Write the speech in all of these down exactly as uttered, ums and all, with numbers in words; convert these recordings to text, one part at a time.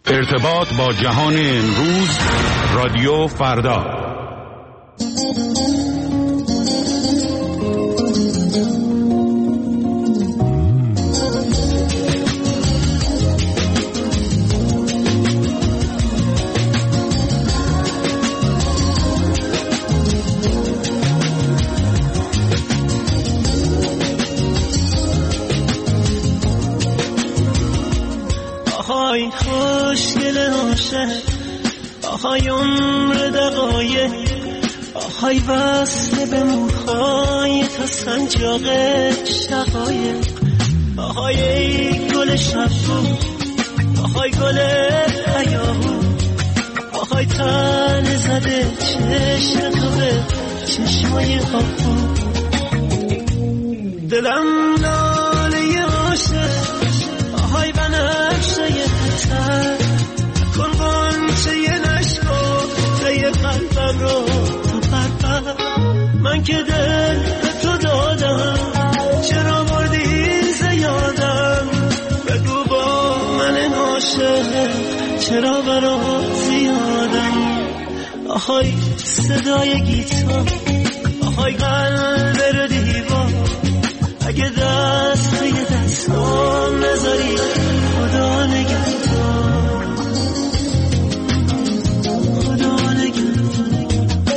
ارتباط با جهان امروز، رادیو فردا. آهای خوشگل عاشق، آهای عمر دقایق، آهای وصل به موهای تا سنجاق شقایق، آهای ای گل شبو، آهای گل هیاهو، آهای تن زده چشم تو به چشمای آهو. دلم ناله عاشق، آهای بنفشه تر کن قنچه نشکفته قلبم رو تو پرپر. من که دل به تو دادم، چرا بردی زیادم؟ بگو با من عاشق چرا برات زیادم؟ آهای صدای گیتار، آهای قلب رو دیوار، اگه دست به دستام نذاری خدا نگهدار، خدا نگهدار.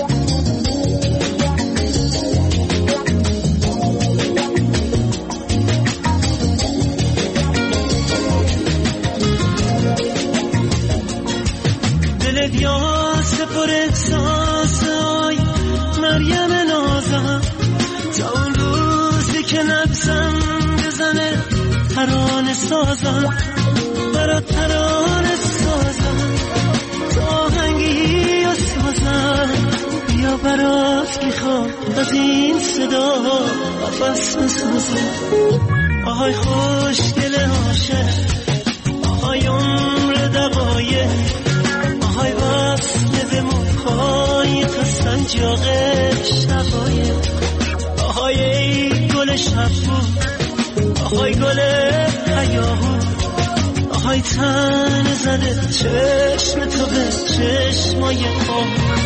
دلت یاس پر احساس، آی مریم نازم، تا اون روزی که نبزم بزنه ترانه سازم، برا ترانه سازم، تو آهنگی و سازم، بیا برات میخوام از این صدا قفس بسازم. آهای خوشگل عاشق، آهای عمر دقایق، آهای وصل به موهای تا سنجاق شقایق، آهای ای گل شبو، آهای گل هیاهو، آهای تن زده چشم تو به چشمای آهو.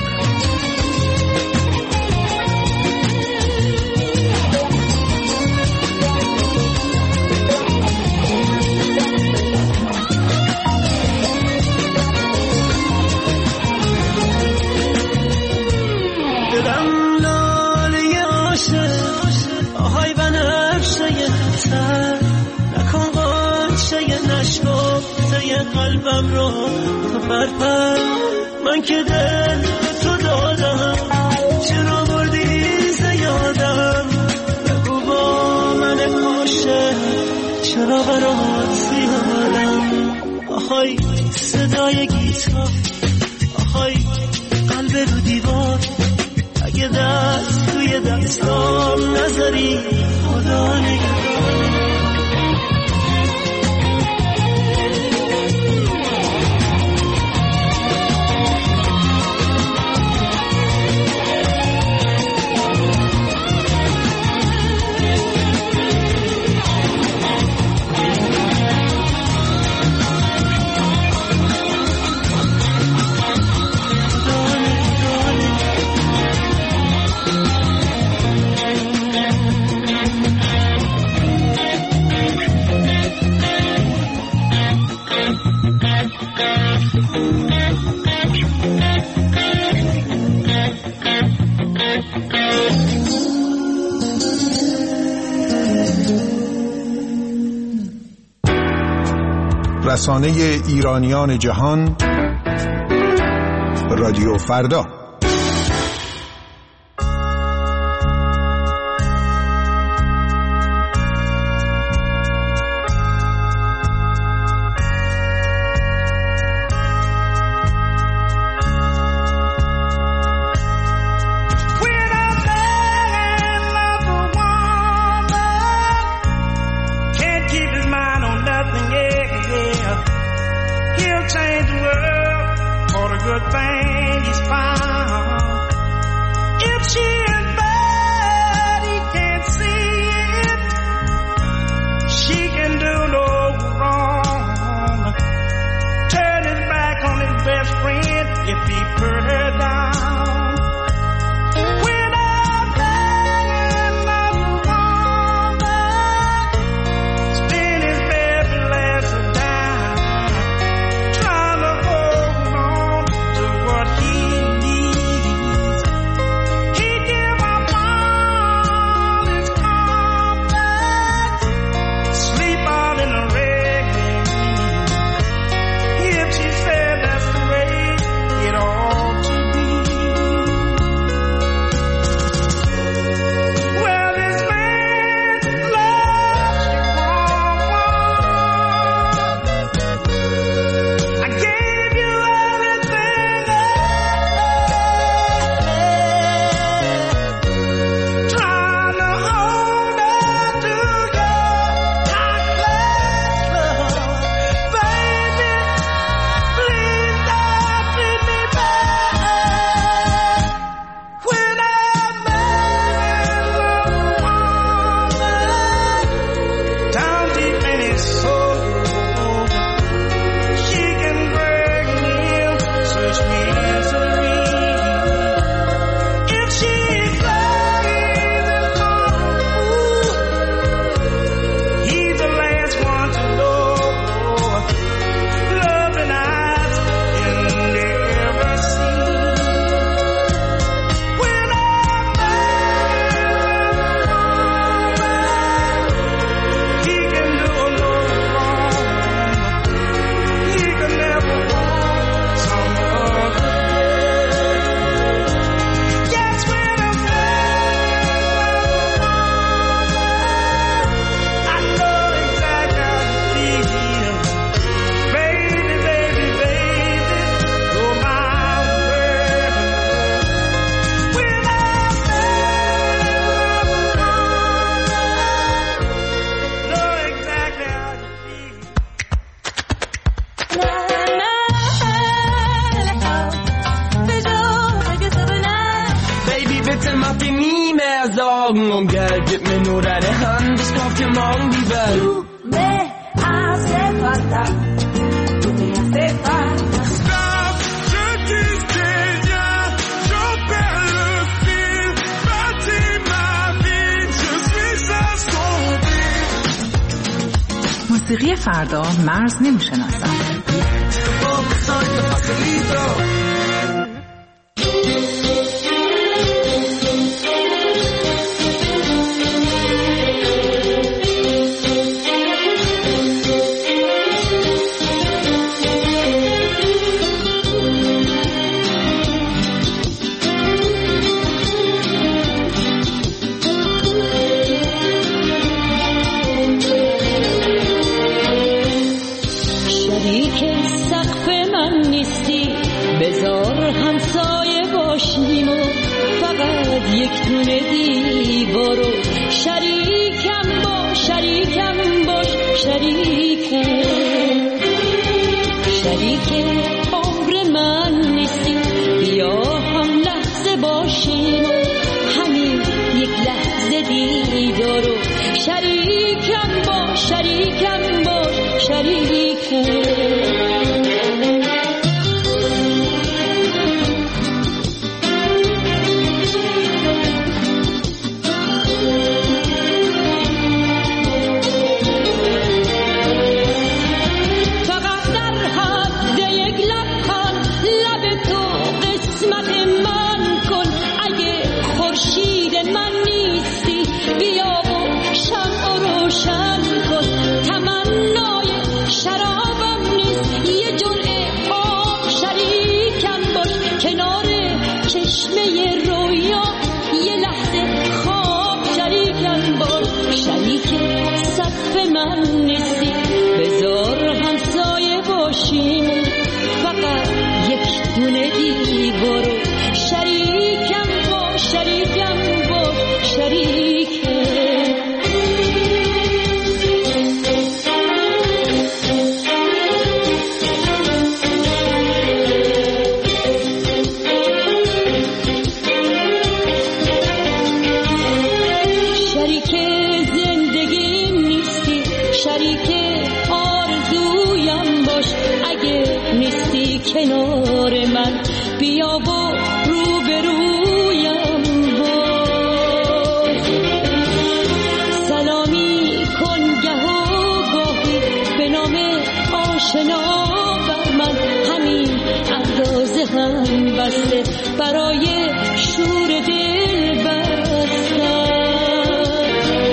دلم لاله عاشق، آهای بنفشه تر نکن قنچه نشکفته قلبم رو تو پرپر. من که دل به تو دادم، چرا بردی زیادم؟ بگو با من عاشق چرا برات زیادم؟ آهای صدای گیتار، آهای قلب رو دیوار، اگه دست توی دستام نذاری خدا نگهدار. رسانه ایرانیان جهان، رادیو فردا. morgen om geld, gib mir nur deine Hand, ich kauf dir morgen die Welt. Du me hace falta, du me hace falta. Stop, je disais rien, j'en perds le fil, bâtis ma vie, je suis assombri. موسیقی فردا مرز نمی‌شناسد. یک دونه دیوارو شریکم باش شریکم باش شریکم شریک عمر من نیستی بیا هم لحظه باشیم همین یک لحظه دیدارو شریکم باش شریکم باش شریکم برای شور دل بستم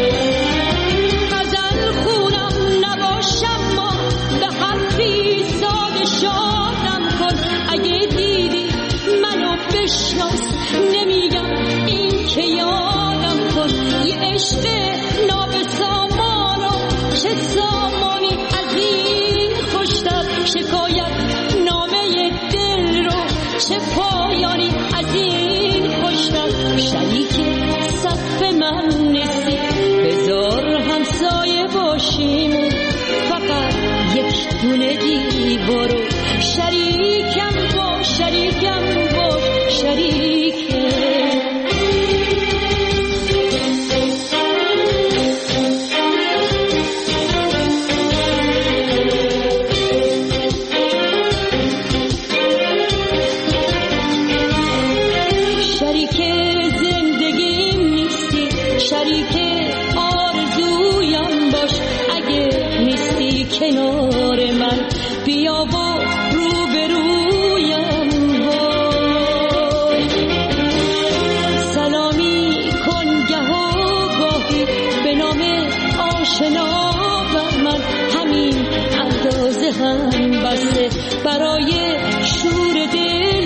غزل خونم نباشم ما به حرفی ساده شادم کن اگه دیدی منو بشناس نمیگم این که یادم کن یه عشق نابسامانو چه سامانی از این خوشتر شکایت نامه دل رو چه پایانی از این خوشتر شریک صف من نیستی بذار همسایه باشیم فقط یک دونه دیوارو شریکم باش شریکم باش شریکم کنار من بیا و روبرویم وای سلامی کن گه و گاهی به نام آشنا بر من همین اندازه هم بسته برای شور دل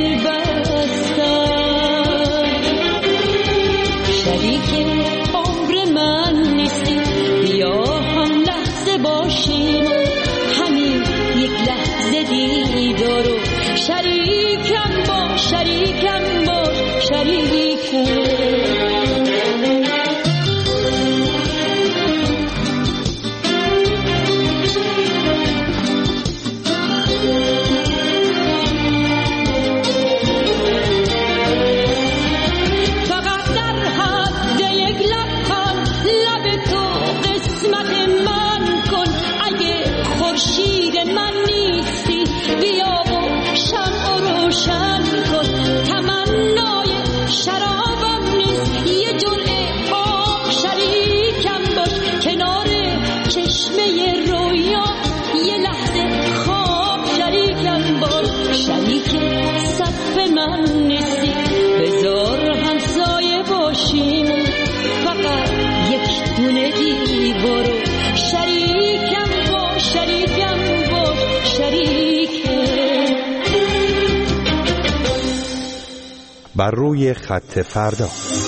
بستم شریک عمر من نیستی بیا هم لحظه باشیم دیدارو شریکم با شریکم با شریکم فقط در حد یک لب من نیستی، بیا و شمع روشن کن. تمنای شرابم نیست، یه جرعه آب شریکم باش. کنار چشمه رویا یه لحظه خواب شریکم باش. شریک صف من نیستی، بذار همسایه باشیم، فقط یک دونه دیوارو. شریکم باش، شریکم باش، شریکم. بر روی خط فردا.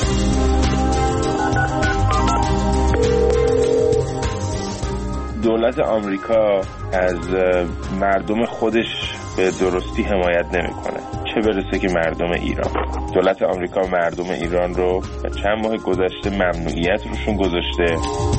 دولت آمریکا از مردم خودش به درستی حمایت نمیکنه، چه برسه که مردم ایران. دولت آمریکا مردم ایران رو چند ماه گذشته ممنوعیت روشون گذاشته.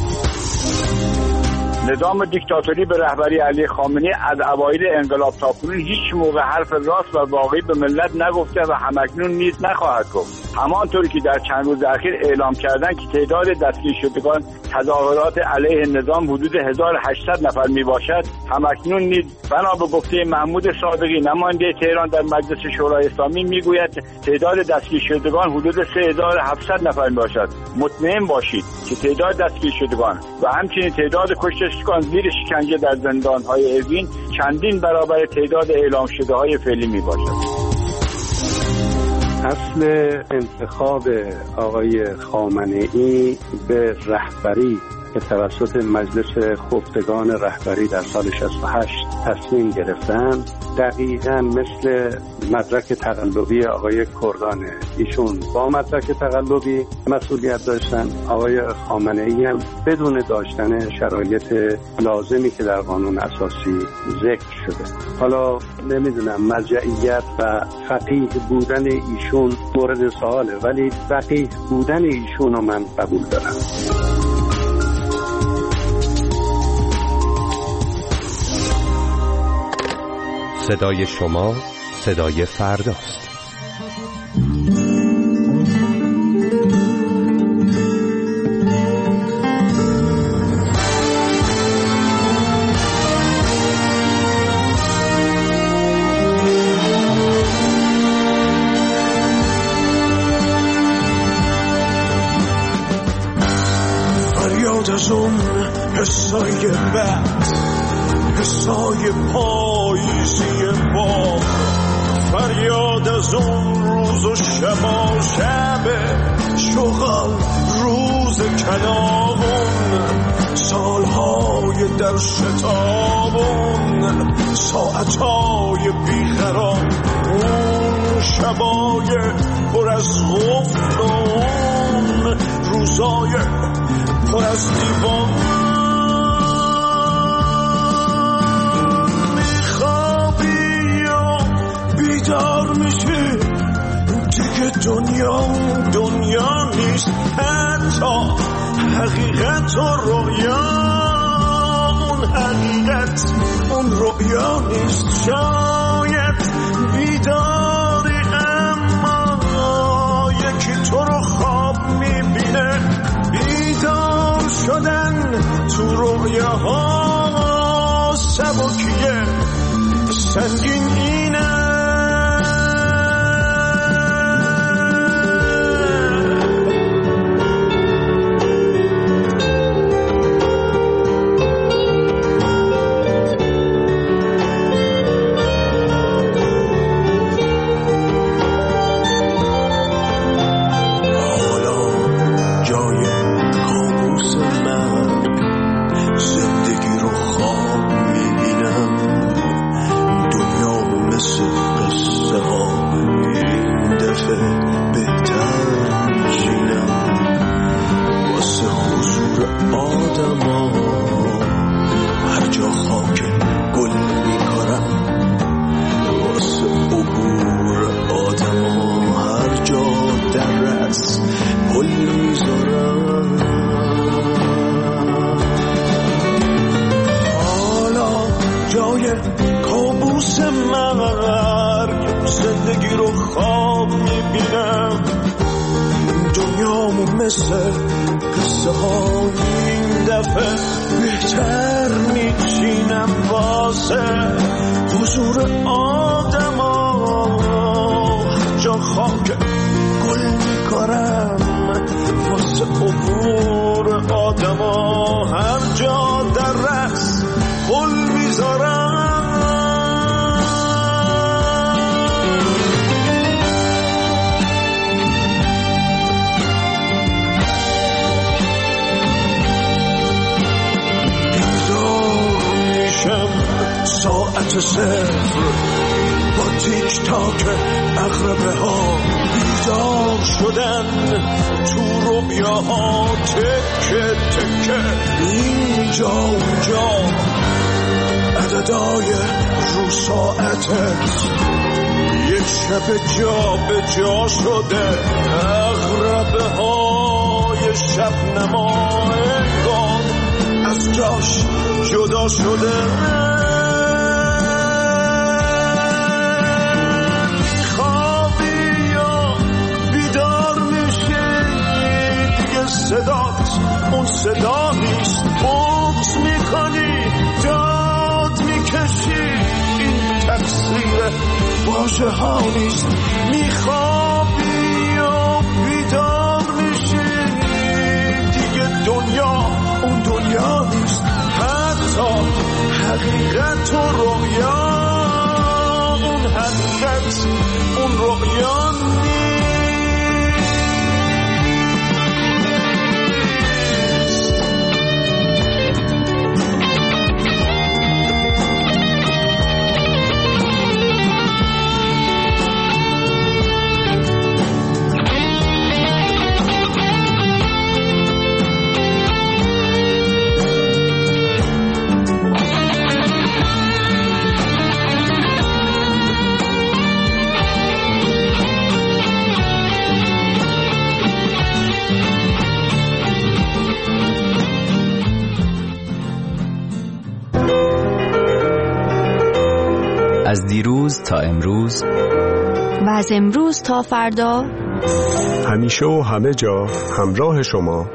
نظام دیکتاتوری به رهبری علی خامنه‌ای از اوایل انقلاب تا کنون هیچ موقع حرف راست و واقعی به ملت نگفته و همکنون نیز نخواهد گفت. همانطوری که در چند روز اخیر اعلام کردن که تعداد دستگیر شدگان تظاهرات علیه نظام حدود هزار و هشتصد نفر می باشد، همکنون نیز بنا به گفته محمود صادقی نماینده تهران در مجلس شورای اسلامی میگوید تعداد دستگیر شدگان حدود سه هزار و هفتصد نفر می باشد. مطمئن باشید که تعداد دستگیر شدگان و همچنین تعداد کشته زیر شکنجه در زندان‌های اوین چندین برابر تعداد اعلام شده های فعلی می باشد. اصل انتخاب آقای خامنه‌ای به رهبری که توسط مجلس خفتگان رهبری در سال شصت و هشت تصمیم گرفتن دقیقاً مثل مدرک تقلبی آقای کردانه. ایشون با مدرک تقلبی مسئولیت داشتن، آقای خامنه‌ای هم بدون داشتن شرایط لازمی که در قانون اساسی ذکر شده. حالا نمیدونم مرجعیت و فقیه بودن ایشون مورد سواله، ولی فقیه بودن ایشون رو من قبول دارم. صدای شما صدای فرداست. فریاد از اون حسای بد، حسای پاییزی با، فریاد از اون روز و شب و شب شغل روز کلامون، سالهای در شتابون، ساعتهای بیقرار، اون شبای پر از غفل، اون روزای پر از دیوان. بیدار میشه دیگه دنیا دنیا نیست، حتی حقیقت و رویا اون حقیقت اون رویا نیست. شاید بیداری اما یکی تو رو خواب میبینه. بیدار شدن تو رویاها سبکیه، سنگین اینه. کابوس مرگ زندگی رو خواب میبینم. دنیامو مثل قصه های دفعه بهتر میچینم واسه حضور آدم ها، جا خاک گل میکارم واسه عبور آدم ها، هر جا در رقص گل میذارم. ساعت صفر با تیک تاک اغربه ها بیدار شدن تو رویاها، تکه تکه اینجا اونجا عددای رو ساعتت یک شب جا به جا شده، اغربه های شب نما انگار از جاش جدا شده. صدات اون صدا نیست، بغض میکنی داد میکشی، این تقصیر واژه ها نیست. میخوابی و بیدار میشی دیگه، دنیا اون دنیا نیست، حتی حقیقت و رؤیا اون حقیقت اون رؤیا نیست. از دیروز تا امروز و از امروز تا فردا، همیشه و همه جا همراه شما،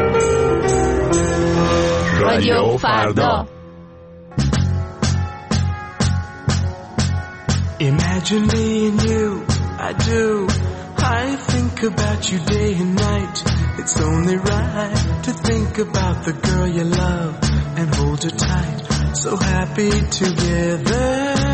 رادیو فردا. Imagine me and you, I do. I think about you day and night. It's only right to think about the girl you love and hold her tight. So happy together.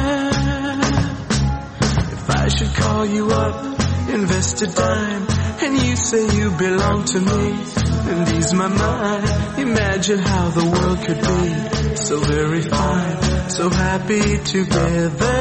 If I should call you up, invest a dime, and you say you belong to me, and ease my mind. Imagine how the world could be so very fine, so happy together.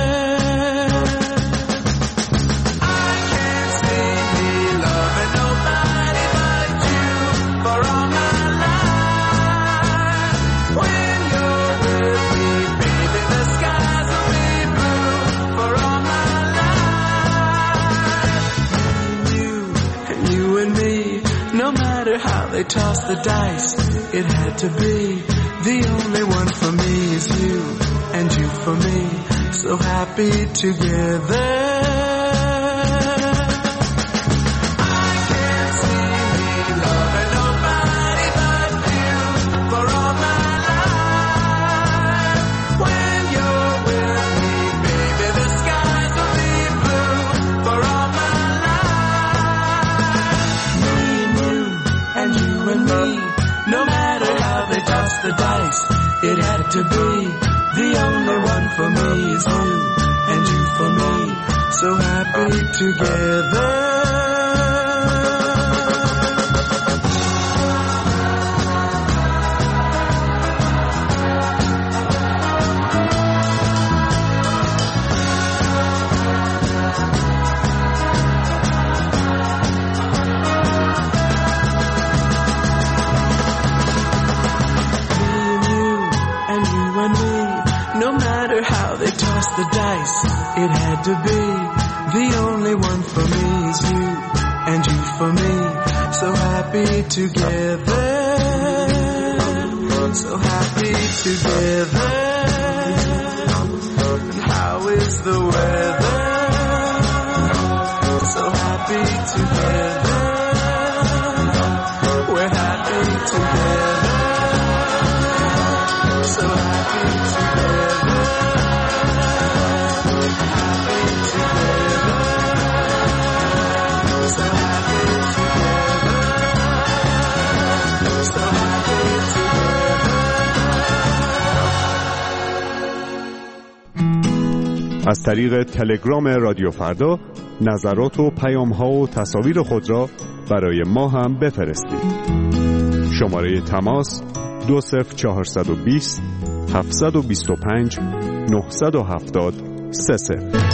They tossed the dice, it had to be. The only one for me is you, and you for me, so happy together. I can't see me loving nobody but you for all my life. When you're with me, baby, the skies will be blue for all my life. Me and you, and you and me, no matter how they toss the dice, it had to be. The only one for me is you, and you for me, so happy together. The dice, it had to be. The only one for me is you, and you for me, so happy together, so happy together. And how is the weather? So happy together, we're happy together. از طریق تلگرام رادیو فردا نظرات و پیام‌ها و تصاویر خود را برای ما هم بفرستید. شماره تماس دو صفر چهارصد و بیست هفتصد و بیست و پنج نهصد و هفتاد سه صفر.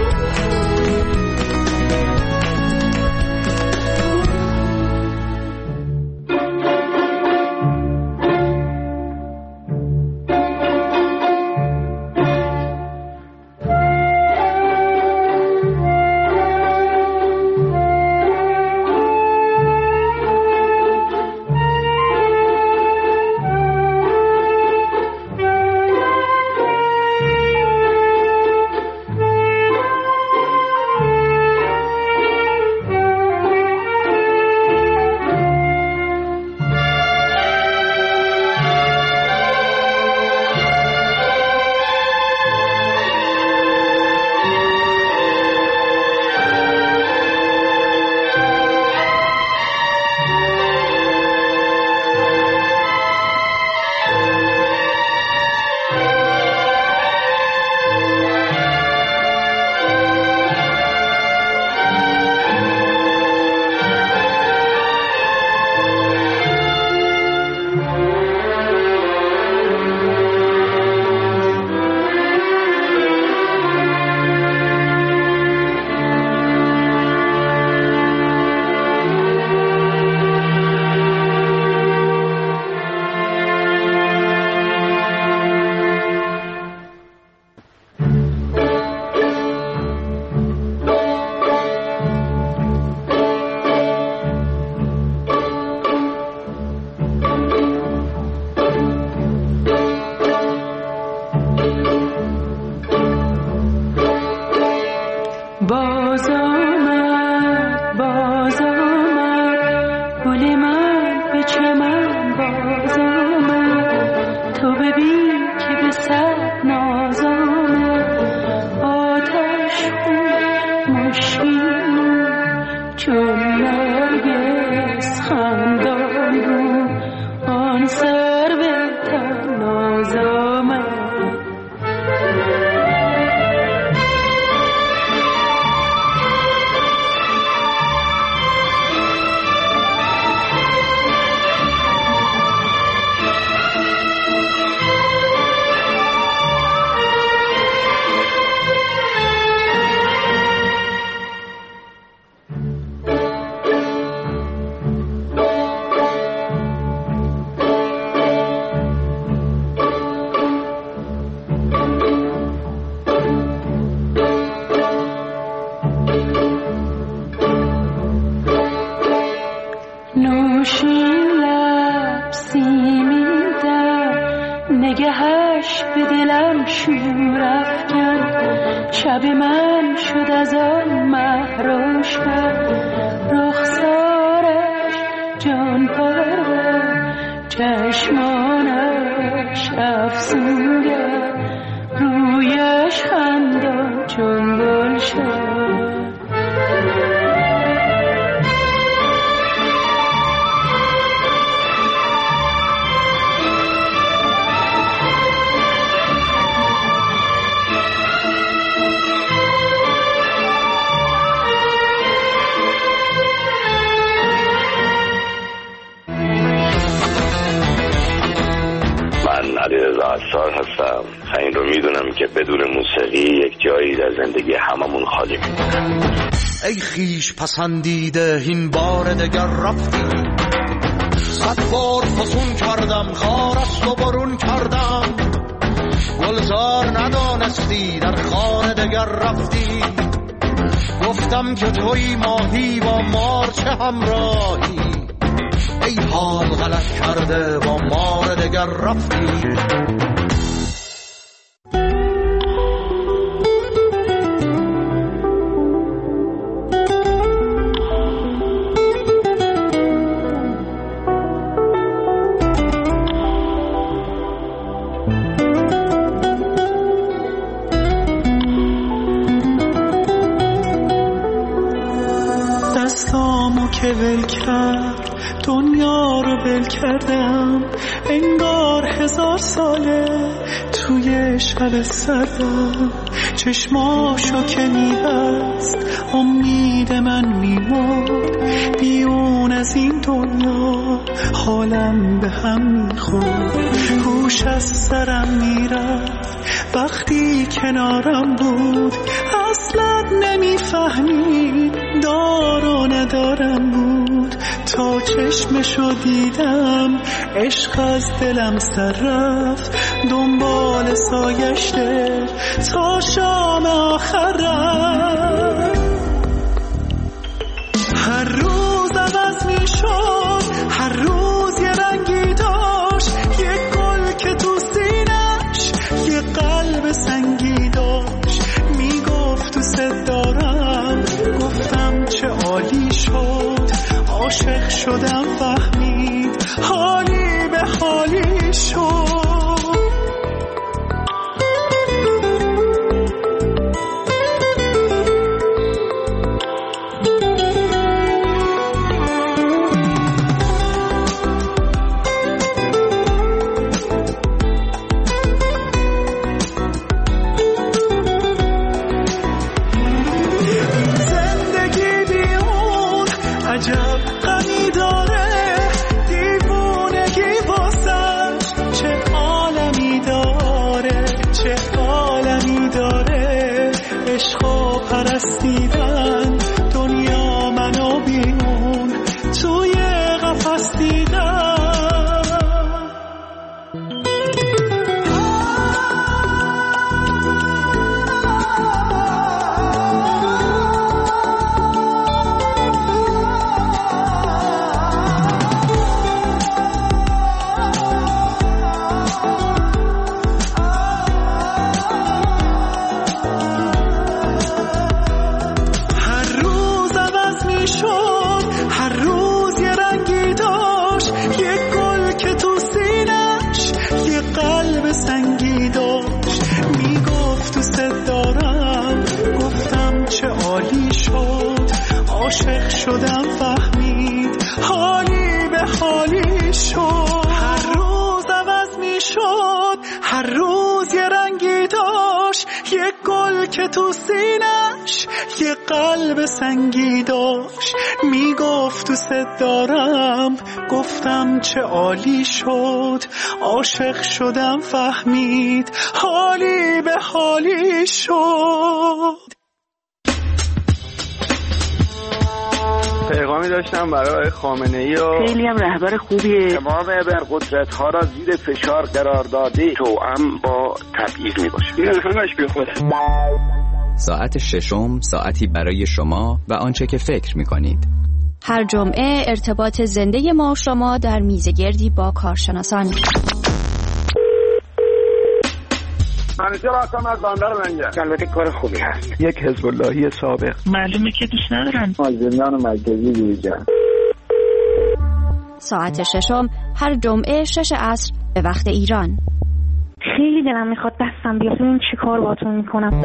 هستم. این رو میدونم که بدون موسیقی یک جایی در زندگی هممون خالی میمونه. ای خیش پسندیده این بار دگر رفتی، صد بار فسون کردم خار است و برون کردم، گلزار ندانستی در خانه دگر رفتی، گفتم که توی ماهی با مار چه همراهی، ای حال غلط کرده با مار دگر رفتی. که ول کرد دنیا رو ول کردم، انگار هزار ساله توی شب سردم چشماشو که میبست امید من میمرد بیرون از این دنیا حالم به هم میخورد هوش از سرم میرفت وقتی کنارم بود اصلا نمیفهمید دار و ندارم بود تا چشمشو دیدم عشق از دلم سر رفت دنبال سایشته تا شام آخر رفت هر روز عوض می شد هر روز یه رنگی داشت یه گل که تو سینش یه قلب سنگی داشت میگفت تو ست دارم گفتم چه عالی شد عاشق شدم فهمید حالی به حالی شد پرستیدن دنیا منو بیرون توی قفس دیدن عاشق شدم فهمید حالی به حالی شد هر روز عوض می شد هر روز یه رنگی داشت یه گل که تو سینش یه قلب سنگی داشت میگفت تو ست دارم گفتم چه عالی شد عاشق شدم فهمید حالی به حالی شد پیغامی داشتم برای خامنه‌ای و خیلی هم رهبر خوبیه امام ابرقدرت ها را زیر فشار قرار داده توأم با تبعیض میباشه این همش بی خوده. ساعت ششم ساعتی برای شما و آنچه که فکر میکنید. هر جمعه ارتباط زنده ما و شما در میزگردی با کارشناسان. منیجر آسام از باندر منجر البته کار خوبی هست. یک حزب اللهی سابق معلومه که دوست ندارن زندان مرکزی دیگر. ساعت ششم هر جمعه شش عصر به وقت ایران. خیلی دلم میخواد دستم بیاد این چی کار باتون میکنم.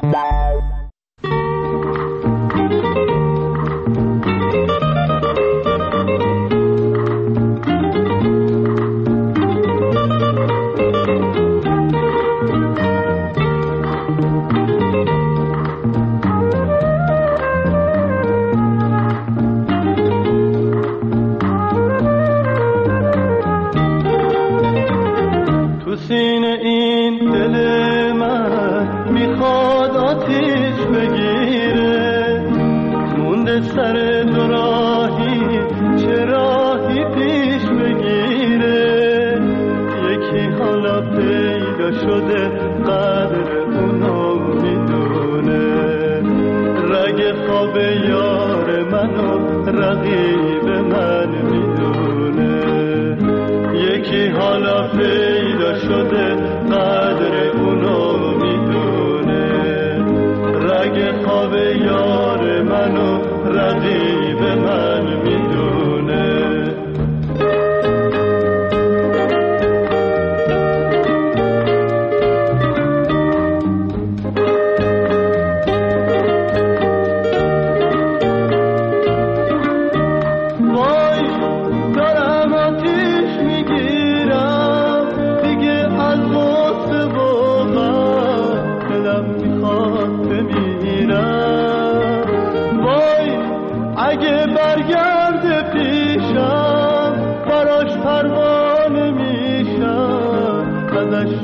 سینه این دل من میخواد آتیش بگیره مونده سر دو راهی چه راهی پیش بگیره یکی حالا پیدا شده قدر اونو میدونه رگ خواب یار منو رقیب من میدونه یکی حالا پیدا شده قدر اونو میدونه رگ خواب یار منو رقیب من میدونه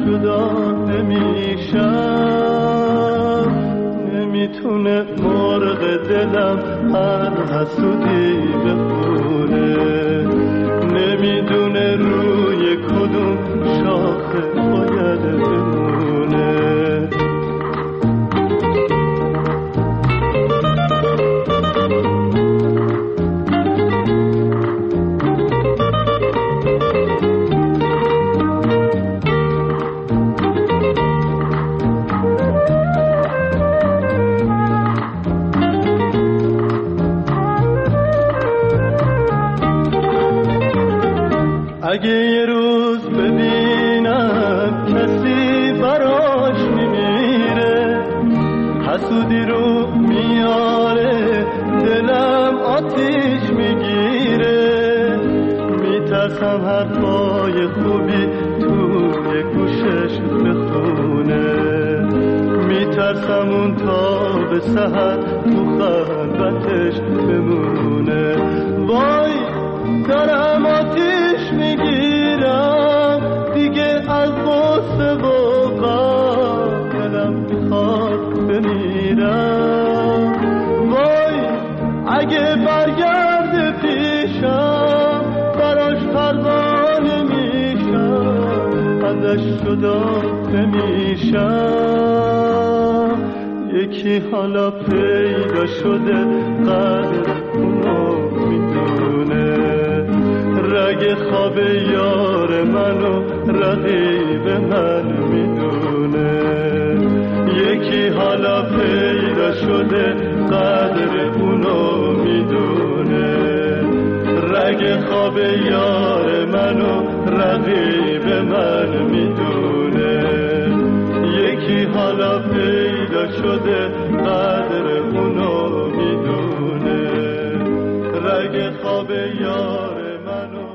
جدا نمیشم، نمیتونه مرغ دلم هر حسودی بخونه، نمیدونه روی کدوم شاخه باید بمونه. اگه یه روز ببینم کسی براش میمیره، حسودی رو میاره دلم آتیش میگیره، میترسم حرفای خوبی توی گوشش بخونه، میترسم اون تا به سحر تو خلوتش بمونه. وای دارم آتیش میگیرم دیگه از غصه و غم، دلم میخواد بمیرم. وای اگه برگرده پیشم براش پروانه میشم، ازش جدا نمیشم. یکی حالا پیدا شده قدر اونو میدونه، رگ خواب یار منو رقیب من میدونه. یکی حالا پیدا شده قدر اونو میدونه، رگ خواب یار منو رقیب من میدونه. یکی حالا پیدا شده قدر اونو میدونه، رگ خواب یار منو.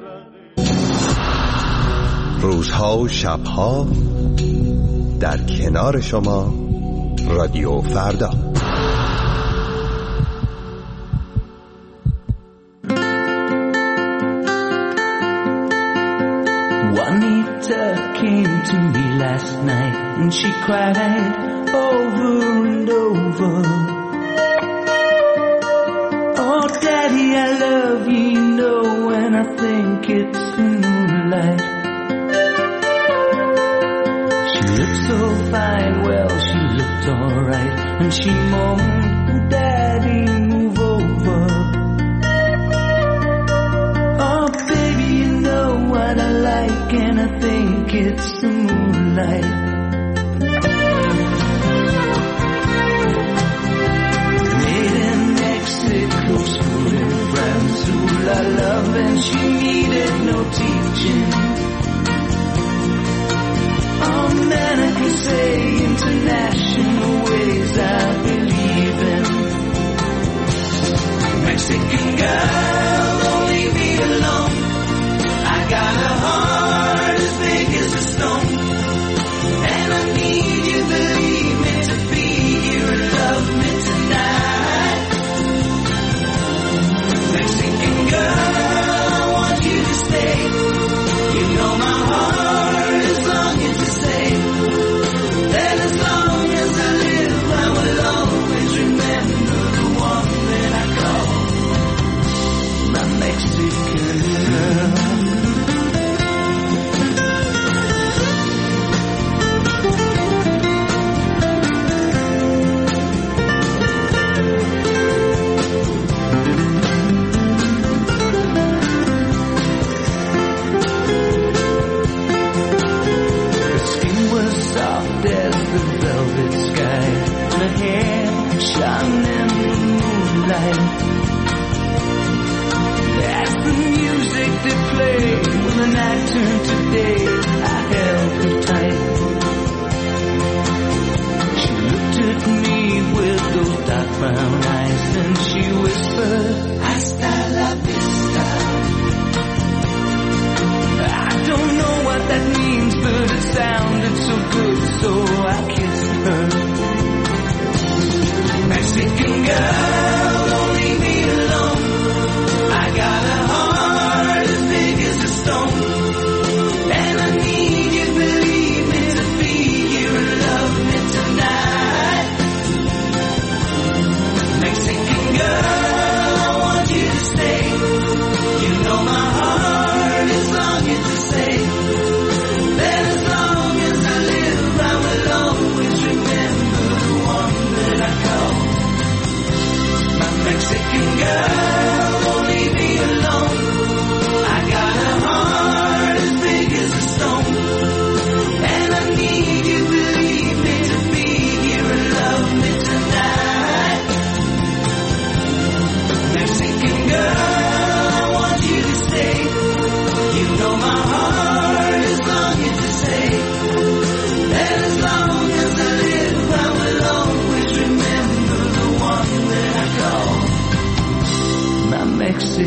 روزها و شبها در کنار شما رادیو فردا. Juanita came to me last night and she cried over and over, oh daddy I love you, you know when I think it's the moonlight. She looked so fine, well she looked alright, and she moaned, daddy move over. Oh baby you know what I like and I think it's the moonlight. Made in Mexico, school in France, who I love and she needed no teaching. Oh man I can say international ways I believe in. Mexican girl don't leave me alone, I got a heart as big as a stone, and I need you, believe me, to be here and love me tonight. Mexican girl, I want you to stay, you know my heart is longing to say that as long as I live I will always remember the one that I call my Mexican girl. Shine in the moonlight. As the music they play, when the night turned to day, I held her tight. She looked at me with those dark brown eyes, and she whispered, "Hasta la vista." I don't know what that means, but it sounded so good, so I kissed her. Mexican girl, don't leave me alone, I got a heart as big as a stone, and I need you, believe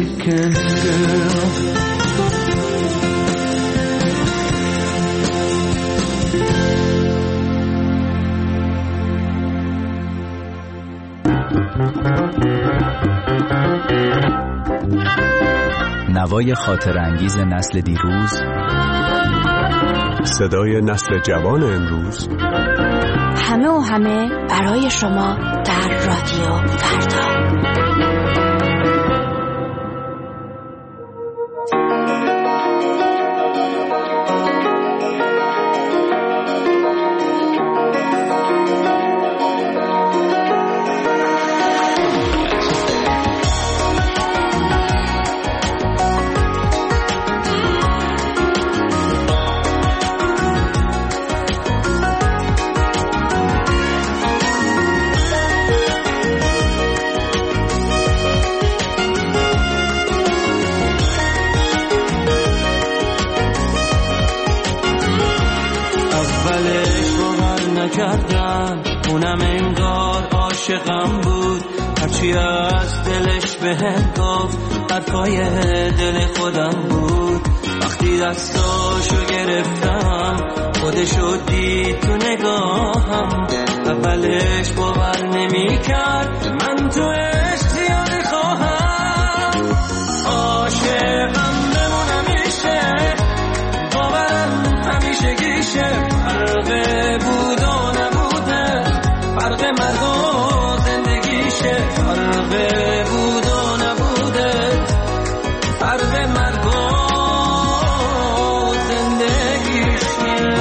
weekend girl. نوای خاطر انگیز نسل دیروز، صدای نسل جوان امروز، همه و همه برای شما در رادیو فردا. کردم اونم انگار عاشقم بود، هرچی از دلش بهم گفت حرفای دل خودم بود. وقتی دستاشو گرفتم خودشو دید تو نگاهم، اولش باور نمی کرد من تو عشق زیادی خواهم. عاشقم بمونم میشه، باورم همیشه گیشه، فرقه بود و نبوده، فرق مرگ و زندگیشه، فرقه بود و نبوده، فرق مرگ و زندگیشه.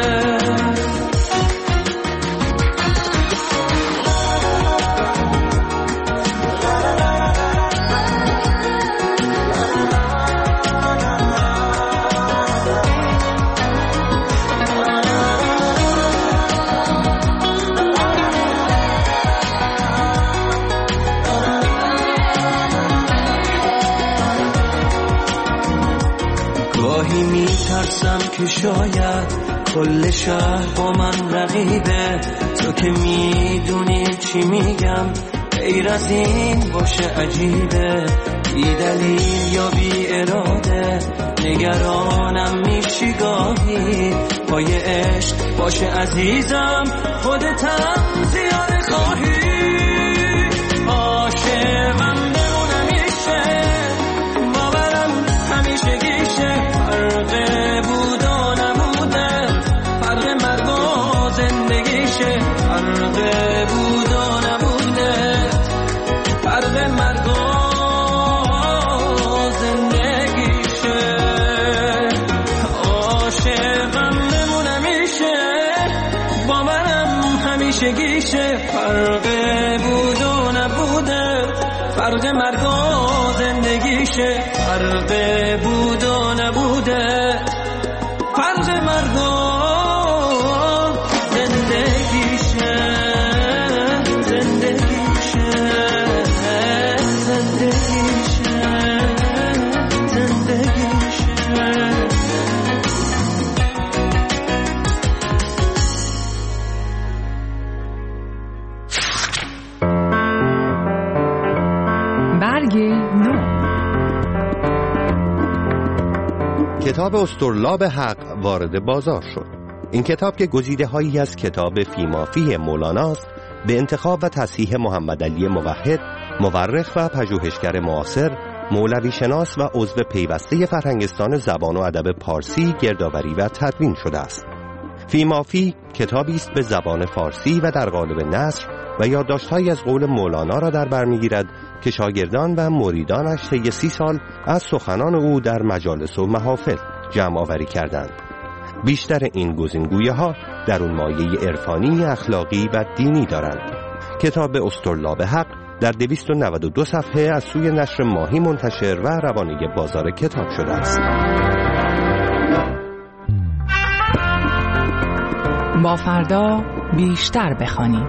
گاهی میترسم که شاید کل شهر با من رقیبه، تو که میدونی چی میگم غیر از این باشه عجیبه، بی دلیل یا بی اراده نگرانم میشی گاهی، پای عشق باشه عزیزم خودتم زیاد خواهی. عاشقم بمونم میشه، باورم همیشه گیشه، فرق بود و نبوده، فرق مرگ و زندگیشه، فرق بود و نبوده، فرق مرگ و زندگیشه. عاشقم بمونم میشه، باورم همیشه گیشه، فرق بود و نبوده، فرق مرگ و زندگیشه، فرق بود و نبوده، فرق مرگ و زندگیشه، زندگیشه، زندگیشه، زندگیشه. برگ نو. کتاب اسطرلاب حق وارد بازار شد. این کتاب که گزیده هایی از کتاب فیمافی مولاناست، به انتخاب و تصحیح محمد علی موحد، مورخ و پژوهشگر معاصر، مولوی شناس و عضو پیوسته فرهنگستان زبان و ادب پارسی گردآوری و تدوین شده است. فیمافی کتابی است به زبان فارسی و در قالب نثر و یادداشت‌هایی از قول مولانا را در بر می‌گیرد که شاگردان و مریدانش طی سی سال از سخنان او در مجالس و محافل جمع آوری کردند. بیشتر این گزینگویه‌ها در اون مایه عرفانی، اخلاقی و دینی دارند. کتاب اسطرلاب حق در دویست و نود و دو صفحه از سوی نشر ماهی منتشر و روانه بازار کتاب شده است. با فردا بیشتر بخوانیم.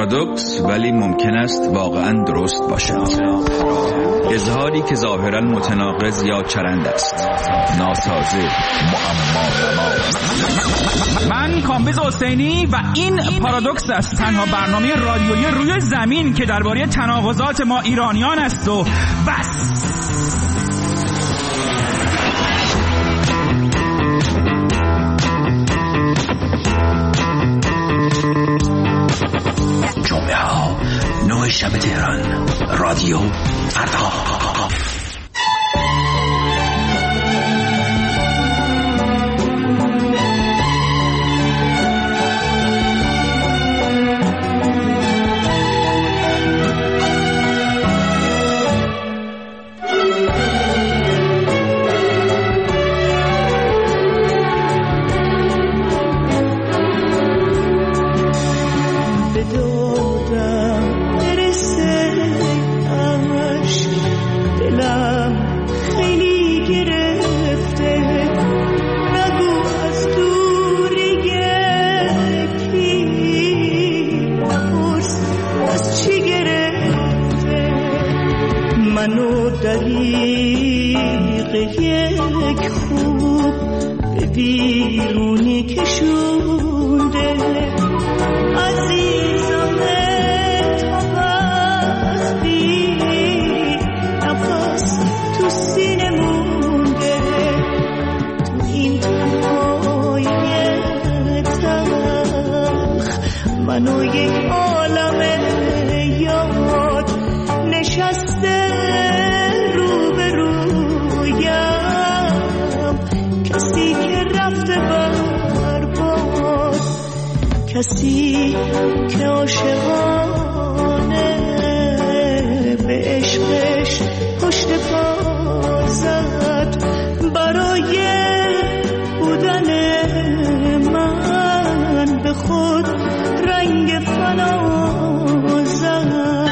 پارادوکس ولی ممکن است واقعا درست باشد. اظهاری که ظاهرا متناقض یا چرند است، ناسازه، معما. من کامبیز حسینی و این پارادوکس است، تنها برنامه رادیویی روی زمین که درباره تناقضات ما ایرانیان است و بس. جمعه ها نه شب تهران، رادیو فردا. کسی که عاشقانه به عشقش پشت پا زد، برای بودن من به خود رنگ فنا زد.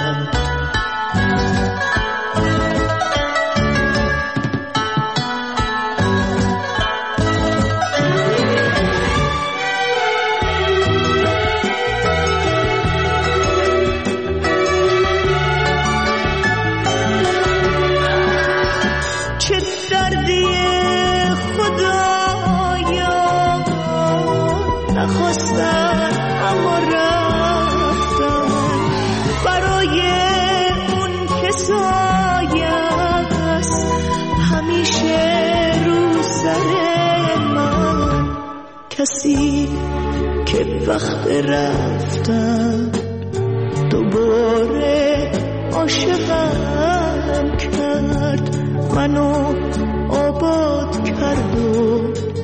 کسی که وقت رفتن دوباره عاشقم کرد، منو آباد کرد و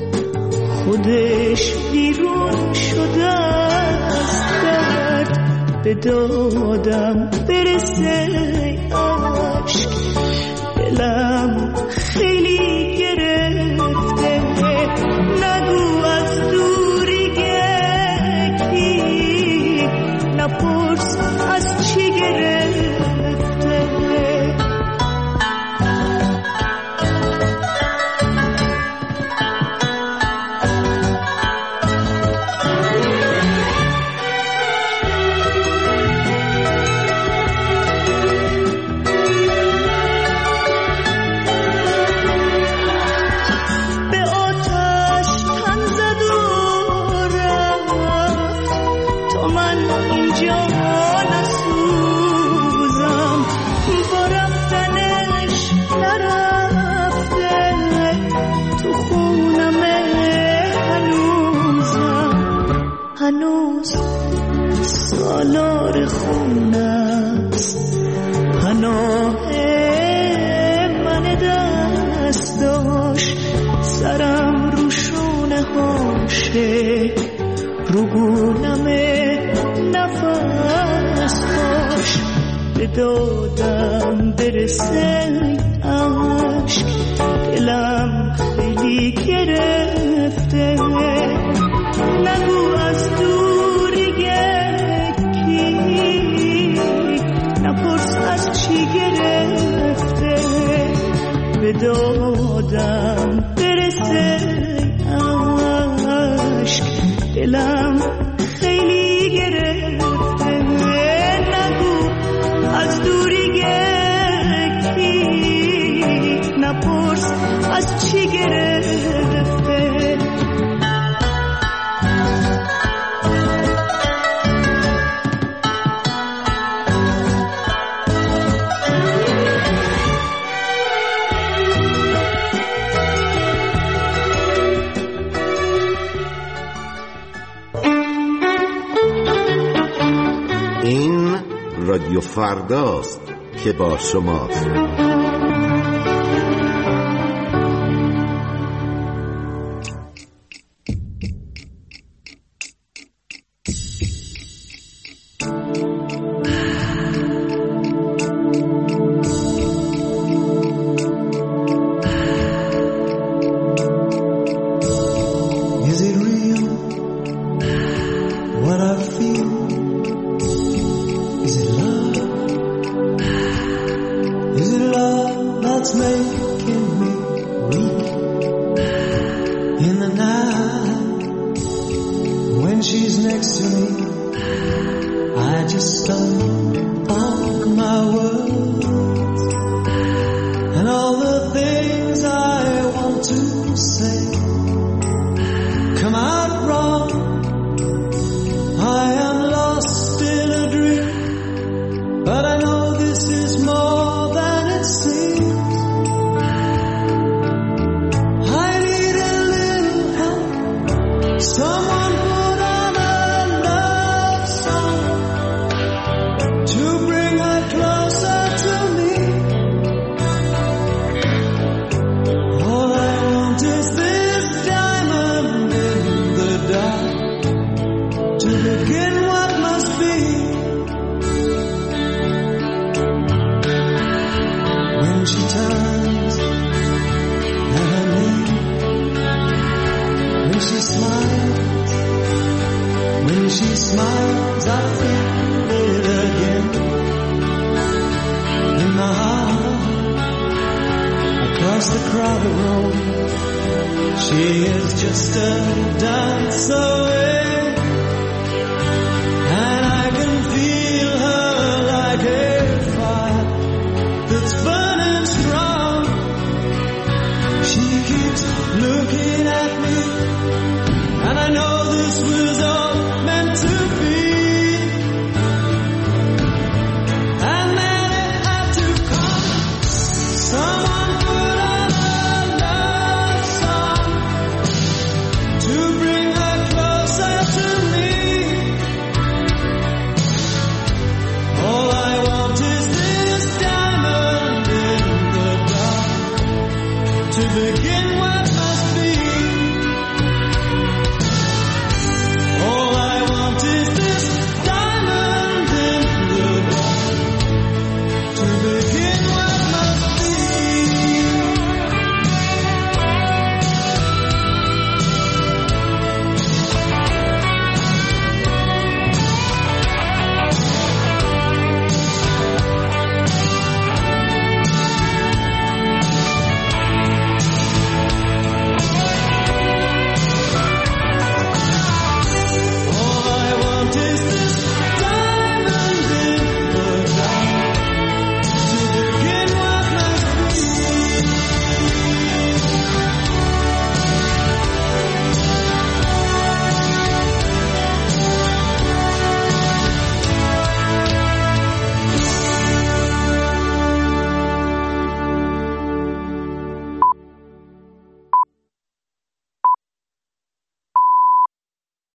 خودش بیرون شده از درد. به دادم برسه عشق، دلم خیلی گرفته، نگو از دوری گکی، نپرس از چی گرفته. هنوز سالار خونست، پناه من دست داشت، سرم رو شونه هاشه، رو گونم نفس باش. به دادم برسه عشق، دلم خیلی گرفته، نگو از دوری یکی، نپرس از چی گرفته. به دادم برسه عشق، دلم خیلی گرفته. رادیو فرداست که با شماست. She is just a dime.